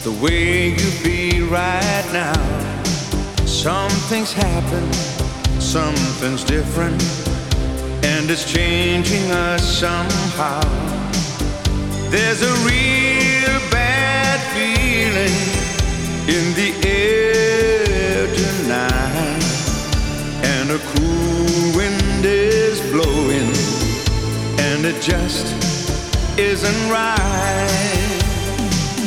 the way you feel right now. Something's happened, something's different, and it's changing us somehow. There's a real bad feeling in the air tonight, and a cool wind is blowing, and it just isn't right.